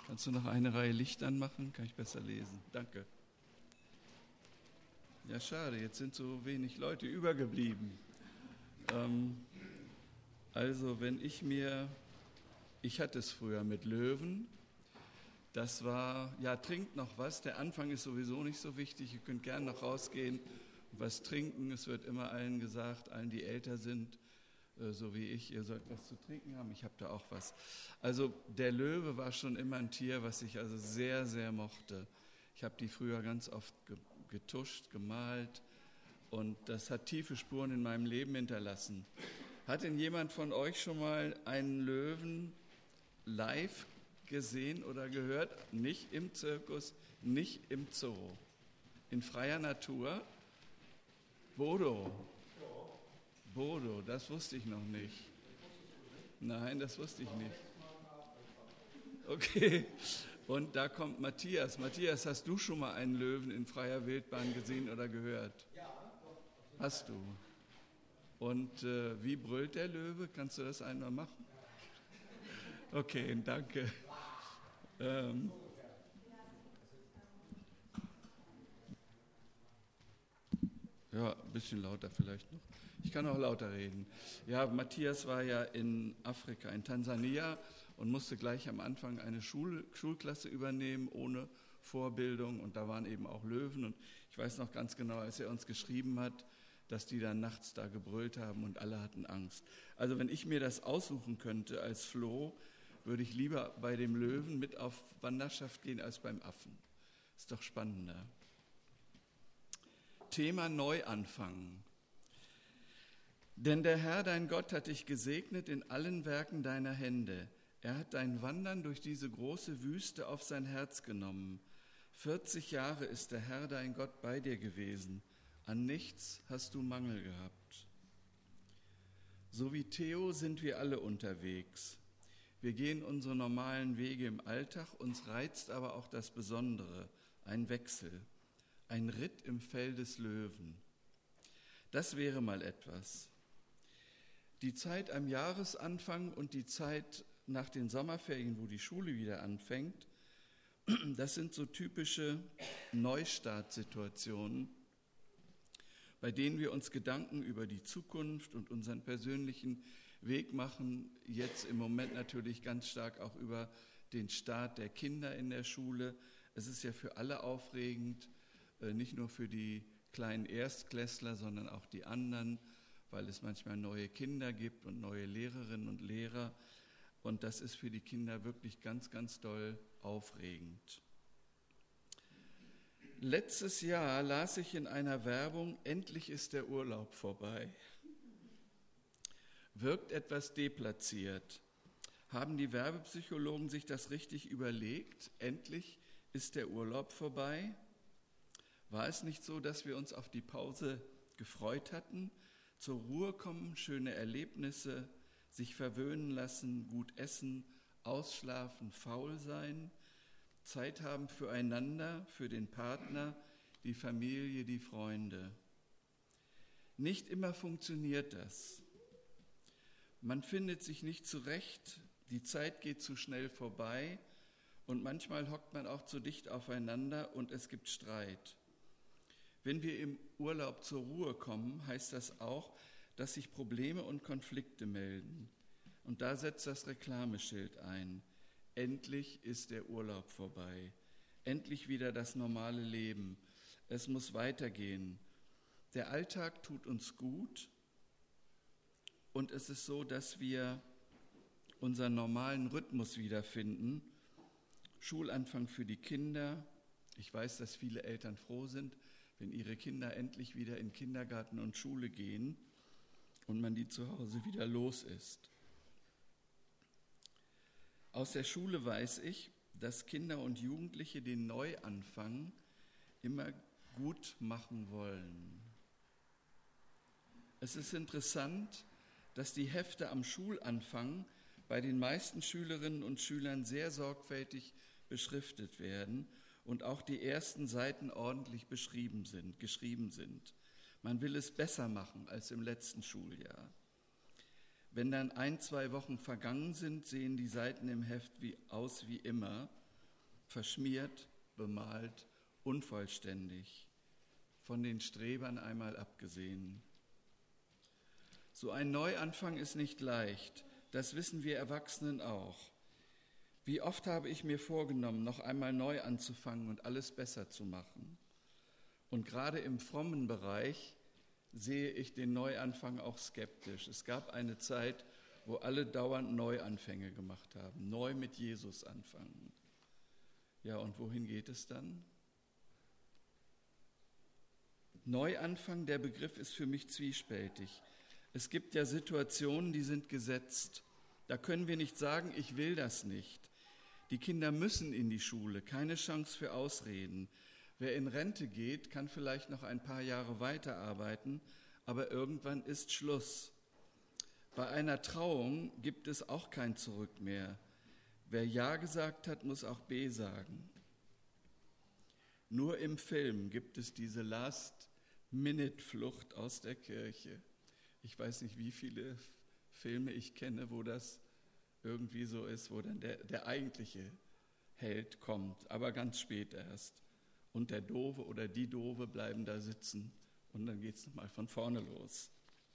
Kannst du noch eine Reihe Licht anmachen? Kann ich besser lesen. Danke. Ja, schade, jetzt sind so wenig Leute übergeblieben. Also wenn ich hatte es früher mit Löwen, das war, ja, trinkt noch was, der Anfang ist sowieso nicht so wichtig, ihr könnt gerne noch rausgehen und was trinken, es wird immer allen gesagt, allen, die älter sind, so wie ich, ihr sollt was zu trinken haben, ich habe da auch was. Also der Löwe war schon immer ein Tier, was ich also sehr, sehr mochte. Ich habe die früher ganz oft getuscht, gemalt und das hat tiefe Spuren in meinem Leben hinterlassen. Hat denn jemand von euch schon mal einen Löwen live gesehen oder gehört? Nicht im Zirkus, nicht im Zoo, in freier Natur? Bodo, das wusste ich noch nicht. Nein, das wusste ich nicht. Okay, und da kommt Matthias. Matthias, hast du schon mal einen Löwen in freier Wildbahn gesehen oder gehört? Ja. Hast du? Und wie brüllt der Löwe? Kannst du das einmal machen? Okay, danke. Ja, ein bisschen lauter vielleicht noch. Ich kann auch lauter reden. Ja, Matthias war ja in Afrika, in Tansania und musste gleich am Anfang eine Schulklasse übernehmen, ohne Vorbildung. Und da waren eben auch Löwen. Und ich weiß noch ganz genau, als er uns geschrieben hat, dass die dann nachts da gebrüllt haben und alle hatten Angst. Also wenn ich mir das aussuchen könnte als Flo, würde ich lieber bei dem Löwen mit auf Wanderschaft gehen als beim Affen. Ist doch spannender. Thema Neuanfang. Denn der Herr, dein Gott, hat dich gesegnet in allen Werken deiner Hände. Er hat dein Wandern durch diese große Wüste auf sein Herz genommen. 40 Jahre ist der Herr, dein Gott, bei dir gewesen. An nichts hast du Mangel gehabt. So wie Theo sind wir alle unterwegs. Wir gehen unsere normalen Wege im Alltag, uns reizt aber auch das Besondere, ein Wechsel, ein Ritt im Fell des Löwen. Das wäre mal etwas. Die Zeit am Jahresanfang und die Zeit nach den Sommerferien, wo die Schule wieder anfängt, das sind so typische Neustartsituationen, bei denen wir uns Gedanken über die Zukunft und unseren persönlichen Weg machen, jetzt im Moment natürlich ganz stark auch über den Start der Kinder in der Schule. Es ist ja für alle aufregend, nicht nur für die kleinen Erstklässler, sondern auch die anderen, weil es manchmal neue Kinder gibt und neue Lehrerinnen und Lehrer. Und das ist für die Kinder wirklich ganz, ganz doll aufregend. Letztes Jahr las ich in einer Werbung, endlich ist der Urlaub vorbei. Wirkt etwas deplatziert. Haben die Werbepsychologen sich das richtig überlegt? Endlich ist der Urlaub vorbei? War es nicht so, dass wir uns auf die Pause gefreut hatten? Zur Ruhe kommen, schöne Erlebnisse, sich verwöhnen lassen, gut essen, ausschlafen, faul sein, Zeit haben füreinander, für den Partner, die Familie, die Freunde. Nicht immer funktioniert das. Man findet sich nicht zurecht, die Zeit geht zu schnell vorbei und manchmal hockt man auch zu dicht aufeinander und es gibt Streit. Wenn wir im Urlaub zur Ruhe kommen, heißt das auch, dass sich Probleme und Konflikte melden. Und da setzt das Reklameschild ein. Endlich ist der Urlaub vorbei. Endlich wieder das normale Leben. Es muss weitergehen. Der Alltag tut uns gut und es ist so, dass wir unseren normalen Rhythmus wiederfinden. Schulanfang für die Kinder. Ich weiß, dass viele Eltern froh sind, wenn ihre Kinder endlich wieder in Kindergarten und Schule gehen und man die zu Hause wieder los ist. Aus der Schule weiß ich, dass Kinder und Jugendliche den Neuanfang immer gut machen wollen. Es ist interessant, dass die Hefte am Schulanfang bei den meisten Schülerinnen und Schülern sehr sorgfältig beschriftet werden und auch die ersten Seiten ordentlich geschrieben sind. Man will es besser machen als im letzten Schuljahr. Wenn dann 1-2 Wochen vergangen sind, sehen die Seiten im Heft aus wie immer verschmiert, bemalt, unvollständig, von den Strebern einmal abgesehen. So ein Neuanfang ist nicht leicht, das wissen wir Erwachsenen auch. Wie oft habe ich mir vorgenommen, noch einmal neu anzufangen und alles besser zu machen. Und gerade im frommen Bereich sehe ich den Neuanfang auch skeptisch. Es gab eine Zeit, wo alle dauernd Neuanfänge gemacht haben, neu mit Jesus anfangen. Ja, und wohin geht es dann? Neuanfang, der Begriff ist für mich zwiespältig. Es gibt ja Situationen, die sind gesetzt. Da können wir nicht sagen, ich will das nicht. Die Kinder müssen in die Schule, keine Chance für Ausreden. Wer in Rente geht, kann vielleicht noch ein paar Jahre weiterarbeiten, aber irgendwann ist Schluss. Bei einer Trauung gibt es auch kein Zurück mehr. Wer Ja gesagt hat, muss auch B sagen. Nur im Film gibt es diese Last-Minute-Flucht aus der Kirche. Ich weiß nicht, wie viele Filme ich kenne, wo das irgendwie so ist, wo dann der eigentliche Held kommt, aber ganz spät erst. Und der Doofe oder die Doofe bleiben da sitzen und dann geht es nochmal von vorne los.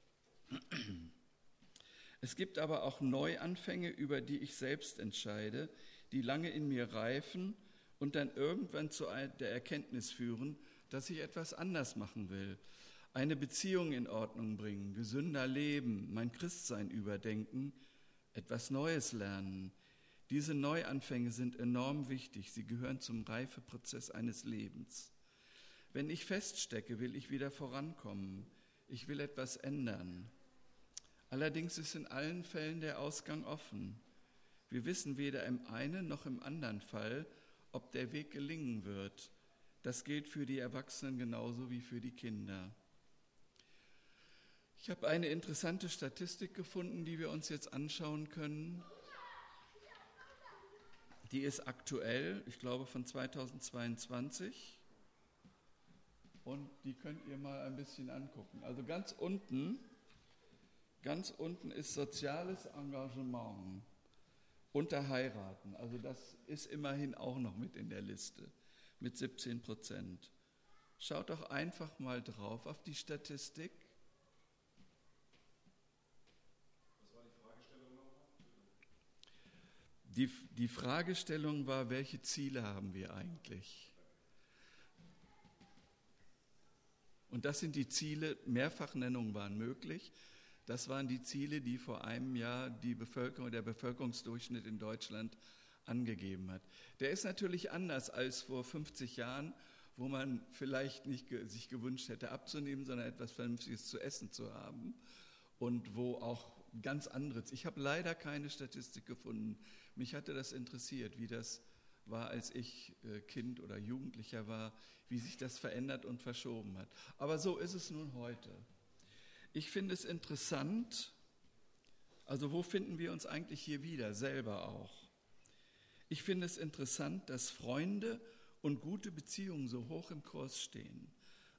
Es gibt aber auch Neuanfänge, über die ich selbst entscheide, die lange in mir reifen und dann irgendwann zu der Erkenntnis führen, dass ich etwas anders machen will. Eine Beziehung in Ordnung bringen, gesünder leben, mein Christsein überdenken, etwas Neues lernen. Diese Neuanfänge sind enorm wichtig. Sie gehören zum Reifeprozess eines Lebens. Wenn ich feststecke, will ich wieder vorankommen. Ich will etwas ändern. Allerdings ist in allen Fällen der Ausgang offen. Wir wissen weder im einen noch im anderen Fall, ob der Weg gelingen wird. Das gilt für die Erwachsenen genauso wie für die Kinder. Ich habe eine interessante Statistik gefunden, die wir uns jetzt anschauen können. Die ist aktuell, ich glaube von 2022. Und die könnt ihr mal ein bisschen angucken. Also ganz unten ist soziales Engagement unter Heiraten. Also das ist immerhin auch noch mit in der Liste, mit 17%. Schaut doch einfach mal drauf auf die Statistik. Was war die Fragestellung nochmal? Die Fragestellung war, welche Ziele haben wir eigentlich? Und das sind die Ziele, Mehrfachnennungen waren möglich. Das waren die Ziele, die vor einem Jahr der Bevölkerungsdurchschnitt in Deutschland angegeben hat. Der ist natürlich anders als vor 50 Jahren, wo man vielleicht nicht sich gewünscht hätte abzunehmen, sondern etwas Vernünftiges zu essen zu haben und wo auch ganz anderes. Ich habe leider keine Statistik gefunden. Mich hatte das interessiert, wie das war, als ich Kind oder Jugendlicher war, wie sich das verändert und verschoben hat. Aber so ist es nun heute. Ich finde es interessant, also wo finden wir uns eigentlich hier wieder, selber auch? Ich finde es interessant, dass Freunde und gute Beziehungen so hoch im Kurs stehen.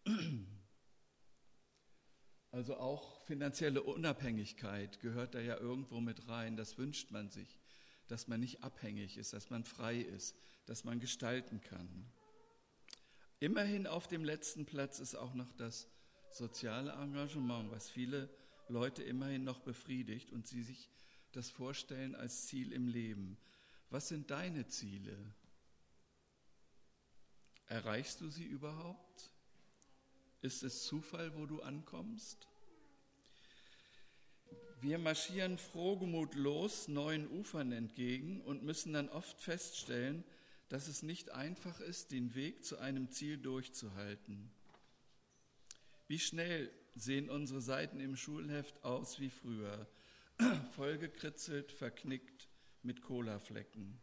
Also auch finanzielle Unabhängigkeit gehört da ja irgendwo mit rein, das wünscht man sich, dass man nicht abhängig ist, dass man frei ist, dass man gestalten kann. Immerhin auf dem letzten Platz ist auch noch das soziale Engagement, was viele Leute immerhin noch befriedigt und sie sich das vorstellen als Ziel im Leben. Was sind deine Ziele? Erreichst du sie überhaupt? Ist es Zufall, wo du ankommst? Wir marschieren frohgemut los neuen Ufern entgegen und müssen dann oft feststellen, dass es nicht einfach ist, den Weg zu einem Ziel durchzuhalten. Wie schnell sehen unsere Seiten im Schulheft aus wie früher, vollgekritzelt, verknickt mit Colaflecken.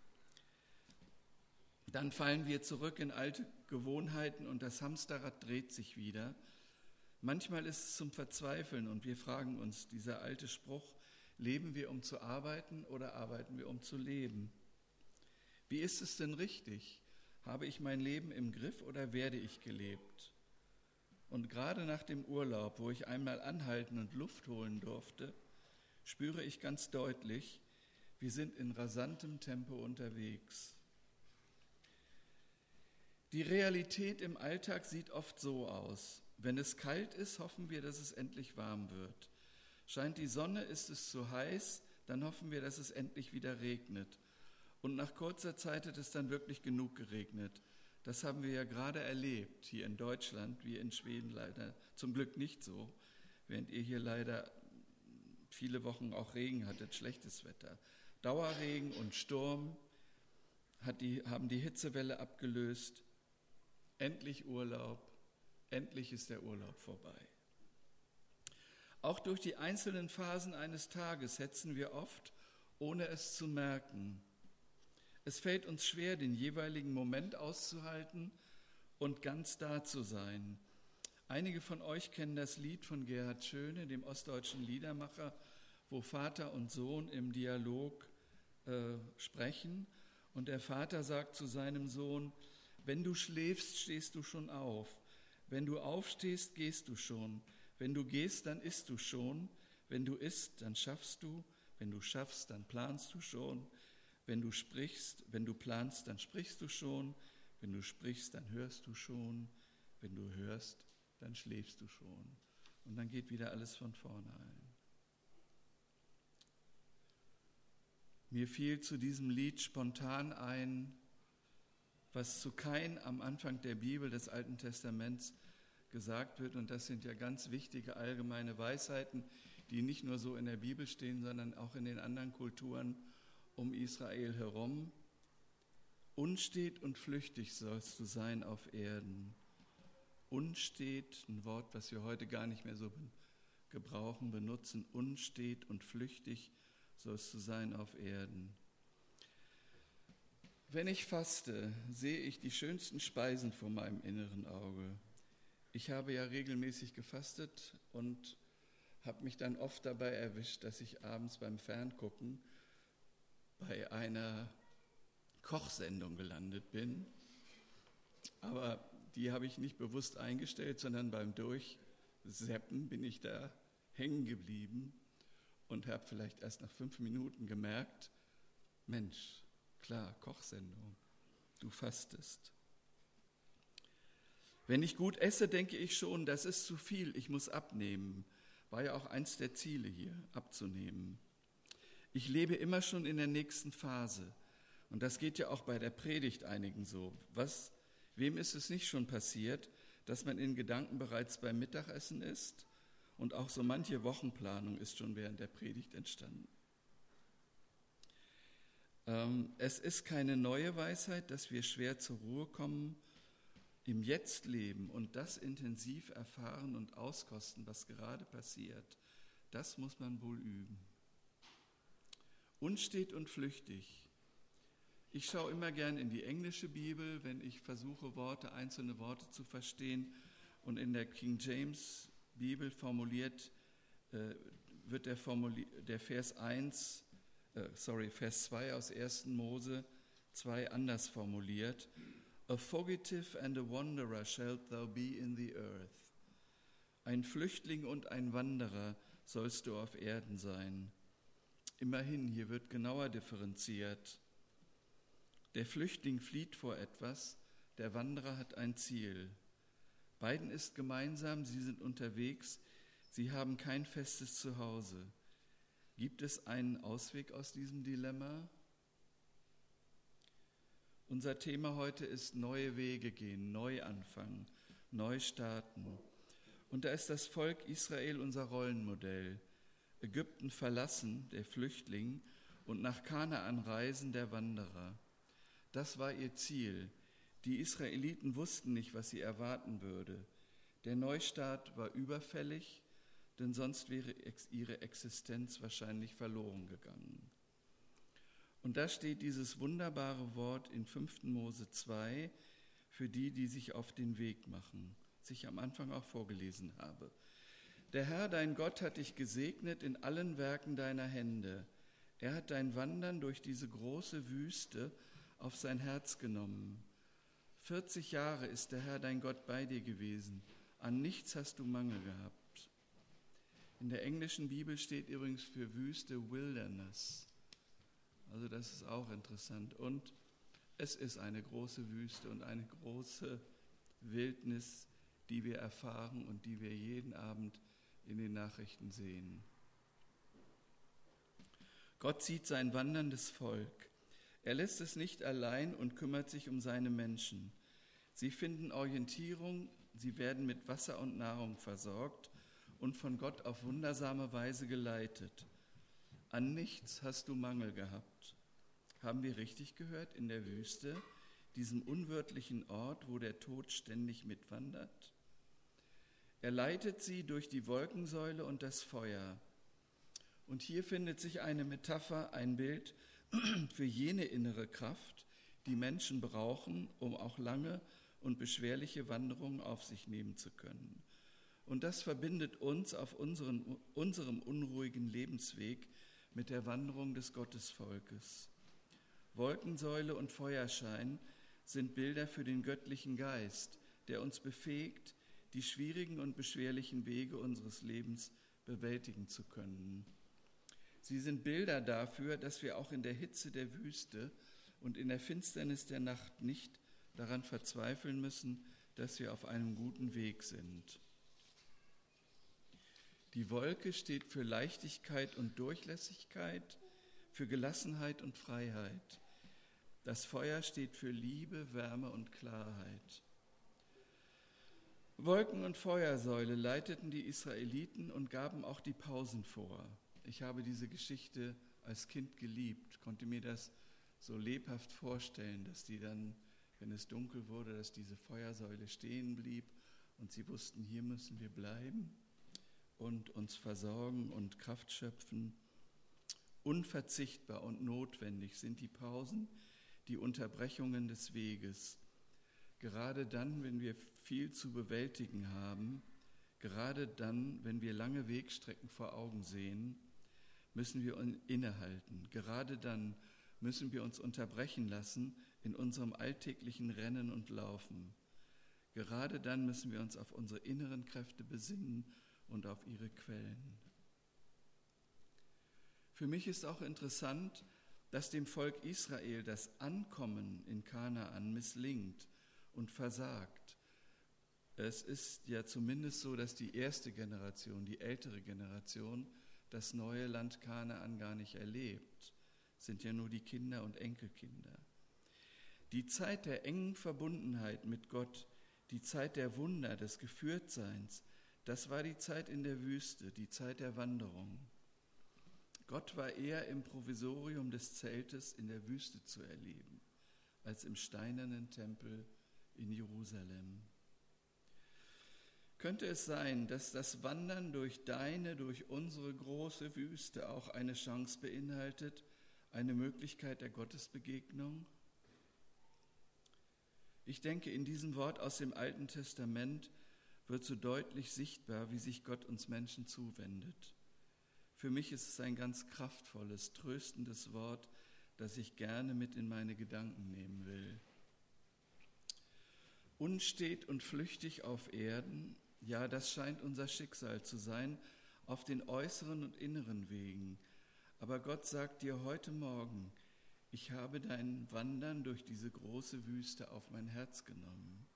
Dann fallen wir zurück in alte Gewohnheiten und das Hamsterrad dreht sich wieder. Manchmal ist es zum Verzweifeln und wir fragen uns, dieser alte Spruch, leben wir, um zu arbeiten oder arbeiten wir, um zu leben? Wie ist es denn richtig? Habe ich mein Leben im Griff oder werde ich gelebt? Und gerade nach dem Urlaub, wo ich einmal anhalten und Luft holen durfte, spüre ich ganz deutlich, wir sind in rasantem Tempo unterwegs. Die Realität im Alltag sieht oft so aus. Wenn es kalt ist, hoffen wir, dass es endlich warm wird. Scheint die Sonne, ist es zu heiß, dann hoffen wir, dass es endlich wieder regnet. Und nach kurzer Zeit hat es dann wirklich genug geregnet. Das haben wir ja gerade erlebt, hier in Deutschland, wie in Schweden leider zum Glück nicht so, während ihr hier leider viele Wochen auch Regen hattet, schlechtes Wetter. Dauerregen und Sturm haben die Hitzewelle abgelöst. Endlich Urlaub, endlich ist der Urlaub vorbei. Auch durch die einzelnen Phasen eines Tages hetzen wir oft, ohne es zu merken. Es fällt uns schwer, den jeweiligen Moment auszuhalten und ganz da zu sein. Einige von euch kennen das Lied von Gerhard Schöne, dem ostdeutschen Liedermacher, wo Vater und Sohn im Dialog sprechen. Und der Vater sagt zu seinem Sohn: Wenn du schläfst, stehst du schon auf. Wenn du aufstehst, gehst du schon. Wenn du gehst, dann isst du schon. Wenn du isst, dann schaffst du. Wenn du schaffst, dann planst du schon. Wenn du planst, dann sprichst du schon. Wenn du sprichst, dann hörst du schon. Wenn du hörst, dann schläfst du schon. Und dann geht wieder alles von vorne ein. Mir fiel zu diesem Lied spontan ein, was zu Kain am Anfang der Bibel des Alten Testaments gesagt wird. Und das sind ja ganz wichtige allgemeine Weisheiten, die nicht nur so in der Bibel stehen, sondern auch in den anderen Kulturen um Israel herum. Unstet und flüchtig sollst du sein auf Erden. Unstet, ein Wort, was wir heute gar nicht mehr so benutzen. Unstet und flüchtig sollst du sein auf Erden. Wenn ich faste, sehe ich die schönsten Speisen vor meinem inneren Auge. Ich habe ja regelmäßig gefastet und habe mich dann oft dabei erwischt, dass ich abends beim Ferngucken bei einer Kochsendung gelandet bin. Aber die habe ich nicht bewusst eingestellt, sondern beim Durchseppen bin ich da hängen geblieben und habe vielleicht erst nach 5 Minuten gemerkt: Mensch, klar, Kochsendung, du fastest. Wenn ich gut esse, denke ich schon, das ist zu viel, ich muss abnehmen. War ja auch eins der Ziele hier, abzunehmen. Ich lebe immer schon in der nächsten Phase. Und das geht ja auch bei der Predigt einigen so. Wem ist es nicht schon passiert, dass man in Gedanken bereits beim Mittagessen ist? Und auch so manche Wochenplanung ist schon während der Predigt entstanden. Es ist keine neue Weisheit, dass wir schwer zur Ruhe kommen, im Jetzt leben und das intensiv erfahren und auskosten, was gerade passiert. Das muss man wohl üben. Unstet und flüchtig. Ich schaue immer gern in die englische Bibel, wenn ich versuche, einzelne Worte zu verstehen. Und in der King James Bibel wird der Vers 2 aus 1. Mose 2 anders formuliert. A fugitive and a wanderer shalt thou be in the earth. Ein Flüchtling und ein Wanderer sollst du auf Erden sein. Immerhin, hier wird genauer differenziert. Der Flüchtling flieht vor etwas, der Wanderer hat ein Ziel. Beiden ist gemeinsam, sie sind unterwegs, sie haben kein festes Zuhause. Gibt es einen Ausweg aus diesem Dilemma? Unser Thema heute ist neue Wege gehen, neu anfangen, neu starten. Und da ist das Volk Israel unser Rollenmodell. Ägypten verlassen, der Flüchtling, und nach Kanaan reisen, der Wanderer. Das war ihr Ziel. Die Israeliten wussten nicht, was sie erwarten würde. Der Neustart war überfällig, denn sonst wäre ihre Existenz wahrscheinlich verloren gegangen. Und da steht dieses wunderbare Wort in 5. Mose 2 für die sich auf den Weg machen, das ich am Anfang auch vorgelesen habe. Der Herr, dein Gott, hat dich gesegnet in allen Werken deiner Hände. Er hat dein Wandern durch diese große Wüste auf sein Herz genommen. 40 Jahre ist der Herr, dein Gott, bei dir gewesen. An nichts hast du Mangel gehabt. In der englischen Bibel steht übrigens für Wüste Wilderness. Also das ist auch interessant. Und Es ist eine große Wüste und eine große Wildnis, die wir erfahren und die wir jeden Abend in den Nachrichten sehen. Gott sieht sein wanderndes Volk. Er lässt es nicht allein und kümmert sich um seine Menschen. Sie finden Orientierung, sie werden mit Wasser und Nahrung versorgt und von Gott auf wundersame Weise geleitet. An nichts hast du Mangel gehabt. Haben wir richtig gehört? In der Wüste, diesem unwirtlichen Ort, wo der Tod ständig mitwandert? Er leitet sie durch die Wolkensäule und das Feuer. Und hier findet sich eine Metapher, ein Bild für jene innere Kraft, die Menschen brauchen, um auch lange und beschwerliche Wanderungen auf sich nehmen zu können. Und das verbindet uns auf unserem unruhigen Lebensweg mit der Wanderung des Gottesvolkes. Wolkensäule und Feuerschein sind Bilder für den göttlichen Geist, der uns befähigt, die schwierigen und beschwerlichen Wege unseres Lebens bewältigen zu können. Sie sind Bilder dafür, dass wir auch in der Hitze der Wüste und in der Finsternis der Nacht nicht daran verzweifeln müssen, dass wir auf einem guten Weg sind. Die Wolke steht für Leichtigkeit und Durchlässigkeit, für Gelassenheit und Freiheit. Das Feuer steht für Liebe, Wärme und Klarheit. Wolken- und Feuersäule leiteten die Israeliten und gaben auch die Pausen vor. Ich habe diese Geschichte als Kind geliebt, konnte mir das so lebhaft vorstellen, dass die dann, wenn es dunkel wurde, dass diese Feuersäule stehen blieb und sie wussten, hier müssen wir bleiben und uns versorgen und Kraft schöpfen. Unverzichtbar und notwendig sind die Pausen, die Unterbrechungen des Weges. Gerade dann, wenn wir viel zu bewältigen haben, gerade dann, wenn wir lange Wegstrecken vor Augen sehen, müssen wir innehalten. Gerade dann müssen wir uns unterbrechen lassen in unserem alltäglichen Rennen und Laufen. Gerade dann müssen wir uns auf unsere inneren Kräfte besinnen und auf ihre Quellen. Für mich ist auch interessant, dass dem Volk Israel das Ankommen in Kanaan misslingt und versagt. Es ist ja zumindest so, dass die erste Generation, die ältere Generation, das neue Land Kanaan gar nicht erlebt. Es sind ja nur die Kinder und Enkelkinder. Die Zeit der engen Verbundenheit mit Gott, die Zeit der Wunder, des Geführtseins, das war die Zeit in der Wüste, die Zeit der Wanderung. Gott war eher im Provisorium des Zeltes in der Wüste zu erleben, als im steinernen Tempel in Jerusalem. Könnte es sein, dass das Wandern durch unsere große Wüste auch eine Chance beinhaltet, eine Möglichkeit der Gottesbegegnung? Ich denke, in diesem Wort aus dem Alten Testament wird so deutlich sichtbar, wie sich Gott uns Menschen zuwendet. Für mich ist es ein ganz kraftvolles, tröstendes Wort, das ich gerne mit in meine Gedanken nehmen will. Unstet und flüchtig auf Erden, ja, das scheint unser Schicksal zu sein, auf den äußeren und inneren Wegen. Aber Gott sagt dir heute Morgen, ich habe dein Wandern durch diese große Wüste auf mein Herz genommen.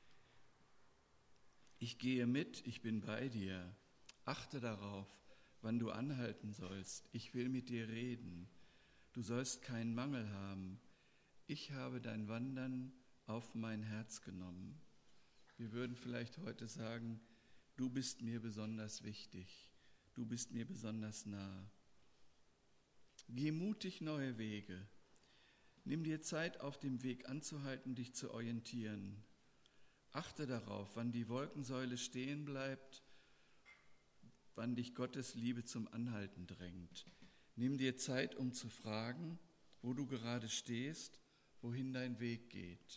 Ich gehe mit, ich bin bei dir. Achte darauf, wann du anhalten sollst. Ich will mit dir reden. Du sollst keinen Mangel haben. Ich habe dein Wandern auf mein Herz genommen. Wir würden vielleicht heute sagen, du bist mir besonders wichtig. Du bist mir besonders nah. Geh mutig neue Wege. Nimm dir Zeit, auf dem Weg anzuhalten, dich zu orientieren. Achte darauf, wann die Wolkensäule stehen bleibt, wann dich Gottes Liebe zum Anhalten drängt. Nimm dir Zeit, um zu fragen, wo du gerade stehst, wohin dein Weg geht.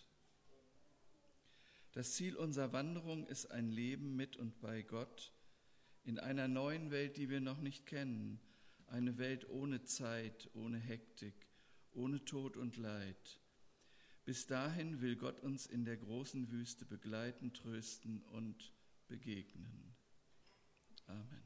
Das Ziel unserer Wanderung ist ein Leben mit und bei Gott in einer neuen Welt, die wir noch nicht kennen. Eine Welt ohne Zeit, ohne Hektik, ohne Tod und Leid. Bis dahin will Gott uns in der großen Wüste begleiten, trösten und begegnen. Amen.